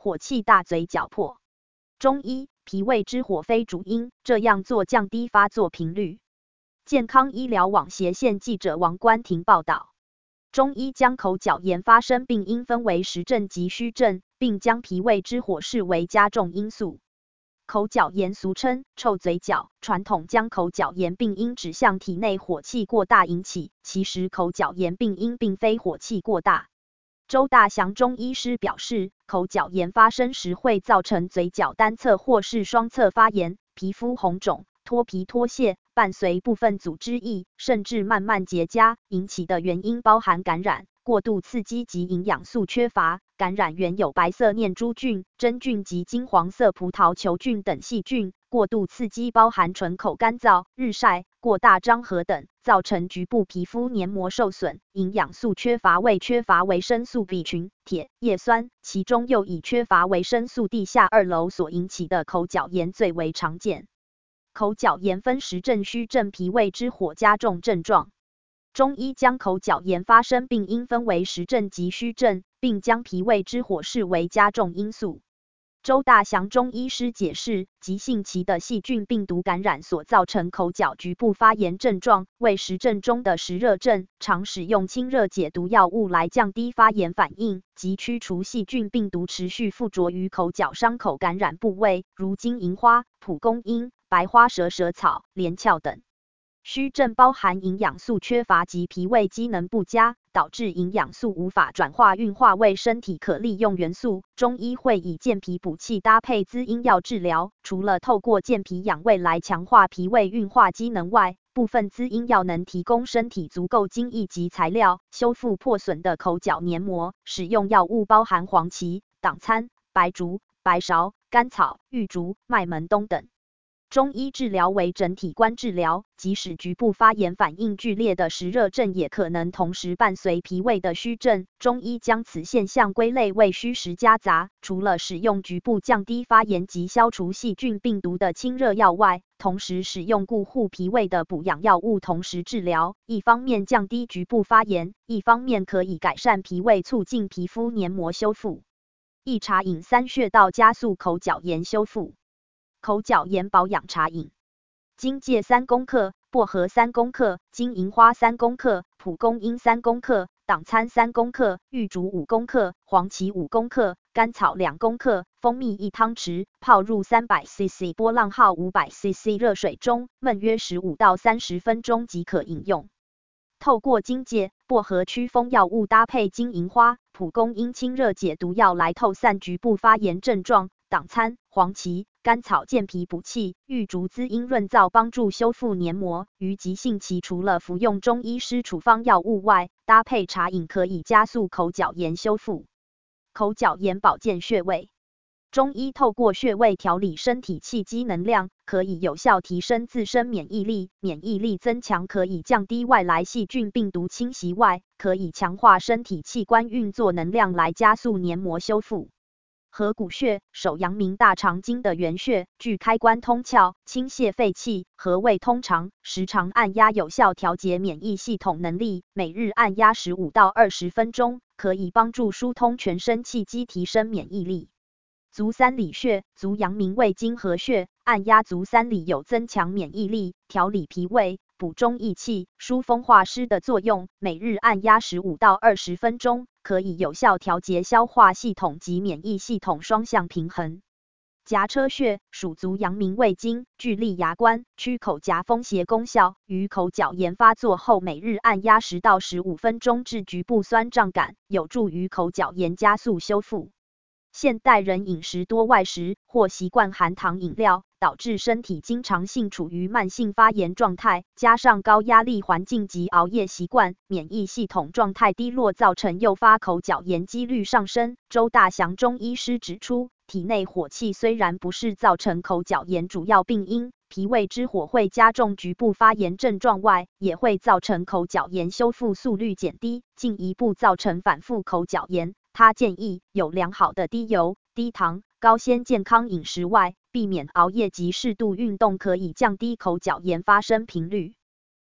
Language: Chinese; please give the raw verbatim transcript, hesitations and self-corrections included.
火气大，嘴角破。中医，脾胃之火非主因，这样做降低发作频率。健康医疗网斜线记者王冠婷报道。中医将口角炎发生病因分为实症及虚症，并将脾胃之火视为加重因素。口角炎俗称臭嘴角，传统将口角炎病因指向体内火气过大引起，其实口角炎病因并非火气过大。周大祥中医师表示，口角炎发生时会造成嘴角单侧或是双侧发炎、皮肤红肿、脱皮脱屑，伴随部分组织液，甚至慢慢结痂，引起的原因包含感染、过度刺激及营养素缺乏。感染源有白色念珠菌、真菌及金黄色葡萄球菌等细菌。过度刺激包含唇口干燥、日晒、过大张合等，造成局部皮肤黏膜受损。营养素缺乏为缺乏维生素 B 群、铁、叶酸，其中又以缺乏维生素 D 下二楼所引起的口角炎最为常见。口角炎分实症、虚症，脾胃之火加重症状。中医将口角炎发生病因分为实症及虚症，并将脾胃之火视为加重因素。周大祥中医师解释，急性期的细菌病毒感染所造成口角局部发炎症状，为实症中的实热症，常使用清热解毒药物来降低发炎反应及驱除细菌病毒持续附着于口角伤口感染部位，如金银花、蒲公英、白花蛇舌草、连翘等。虚症包含营养素缺乏及脾胃机能不佳，导致营养素无法转化运化为身体可利用元素。中医会以健脾补气搭配滋阴药治疗，除了透过健脾养胃来强化脾胃运化机能外，部分滋阴药能提供身体足够精液及材料，修复破损的口角黏膜。使用药物包含黄芪、党参、白术、白芍、甘草、玉竹、麦门冬等。中医治疗为整体观治疗，即使局部发炎反应剧烈的实热症也可能同时伴随脾胃的虚症。中医将此现象归类为虚实夹杂，除了使用局部降低发炎及消除细菌病毒的清热药外，同时使用固护脾胃的补养药物同时治疗，一方面降低局部发炎，一方面可以改善脾胃，促进皮肤黏膜修复。一茶饮三穴道加速口角炎修复。口角炎保养茶饮：荆芥三公克，薄荷三公克，金银花三公克，蒲公英三公克，党参三公克，玉竹五公克，黄芪五公克，甘草两公克，蜂蜜一汤匙，泡入 三百 C C 波浪号 五百 C C 热水中，焖约十五到三十分钟即可饮用。透过荆芥、薄荷祛风药物搭配金银花、蒲公英清热解毒药来透散局部发炎症状。党参、黄芪、甘草健脾补气，玉竹滋阴润燥，帮助修复黏膜。于急性期除了服用中医师处方药物外，搭配茶饮可以加速口角炎修复。口角炎保健穴位：中医透过穴位调理身体气机能量，可以有效提升自身免疫力。免疫力增强可以降低外来细菌病毒侵袭外，可以强化身体器官运作能量来加速黏膜修复。合谷穴，手阳明大肠经的原穴，具开关通窍、清泻肺气、和胃通肠，时常按压有效调节免疫系统能力。每日按压十五到二十分钟，可以帮助疏通全身气机，提升免疫力。足三里穴，足阳明胃经合穴，按压足三里有增强免疫力、调理脾胃、补中益气、疏风化湿的作用。每日按压十五到二十分钟，可以有效调节消化系统及免疫系统双向平衡。颊车穴属足阳明胃经，具利牙关、祛口夹风邪功效。于口角炎发作后，每日按压十到十五分钟至局部酸胀感，有助于口角炎加速修复。现代人饮食多外食或习惯含糖饮料，导致身体经常性处于慢性发炎状态，加上高压力环境及熬夜习惯，免疫系统状态低落，造成诱发口角炎几率上升。周大祥中医师指出，体内火气虽然不是造成口角炎主要病因，脾胃之火会加重局部发炎症状外，也会造成口角炎修复速率减低，进一步造成反复口角炎。他建议有良好的低油、低糖、高纤健康饮食外，避免熬夜及适度运动，可以降低口角炎发生频率。